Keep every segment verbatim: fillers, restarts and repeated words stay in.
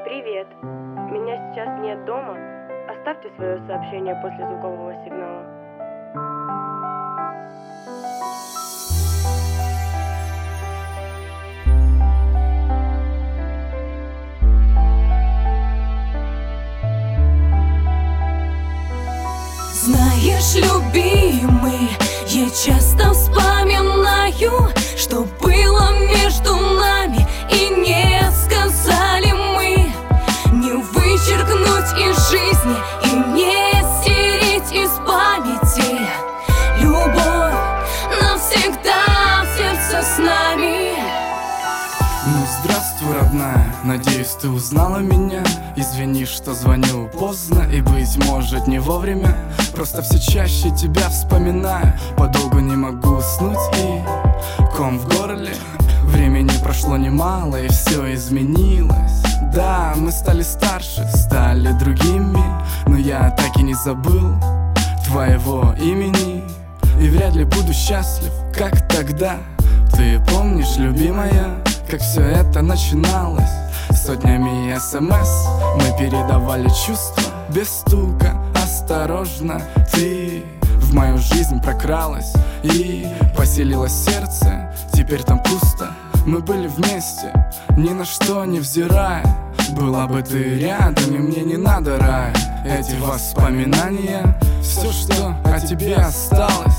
Привет. Меня сейчас нет дома. Оставьте свое сообщение после звукового сигнала. Знаешь, любимый, я часто вспоминаю, что было между нами и не сказали мы. Не вычеркнуть из жизни и не стереть из памяти. Любовь навсегда в сердце с нами. Ну здравствуй, родная, надеюсь, ты узнала меня. Извини, что звоню поздно и, быть может, не вовремя. Просто все чаще тебя вспоминаю. Подолгу не могу уснуть и ком в горле. Времени прошло немало и все изменилось. Да, мы стали старше, стали другими, но я так и не забыл твоего имени. И вряд ли буду счастлив, как тогда. Ты помнишь, любимая, как все это начиналось? Сотнями смс мы передавали чувства без стука. Осторожно, ты в мою жизнь прокралась и поселилось сердце, теперь там пусто. Мы были вместе, ни на что не взирая. Была бы ты рядом, и мне не надо рая. Эти воспоминания, все, что от тебе осталось.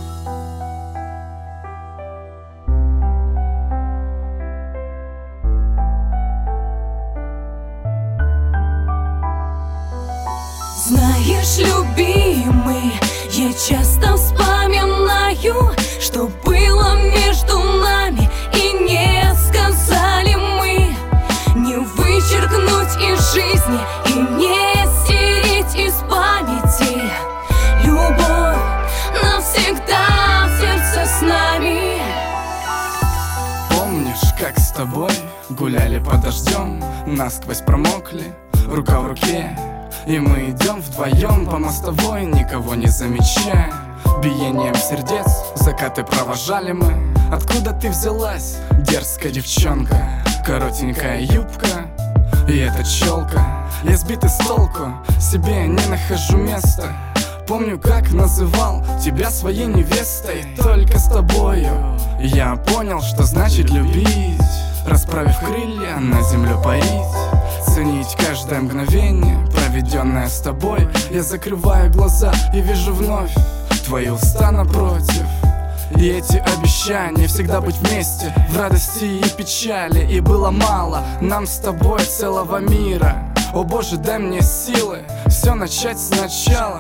Знаешь, любимый, я часто вспоминаю, что было между нами и не сказали мы. Не вычеркнуть из жизни и не стереть из памяти. Любовь навсегда в сердце с нами. Помнишь, как с тобой гуляли под дождем, насквозь промокли, рука в руке, и мы идем вдвоем по мостовой, никого не замечая. Биением сердец закаты провожали мы. Откуда ты взялась, дерзкая девчонка? Коротенькая юбка и эта челка. Я сбитый с толку, себе не нахожу места. Помню, как называл тебя своей невестой. Только с тобою я понял, что значит любить. Расправив крылья, на землю парить, ценить каждое мгновение, проведенное с тобой. Я закрываю глаза и вижу вновь твои уста напротив. И эти обещания всегда быть вместе в радости и печали. И было мало нам с тобой целого мира. О Боже, дай мне силы все начать сначала.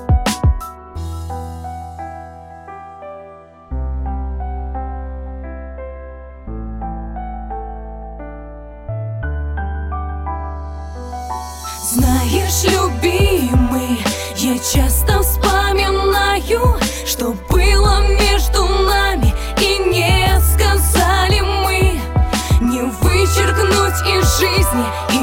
Знаешь, любимый, я часто вспоминаю, что было между нами и не сказали мы. Не вычеркнуть из жизни и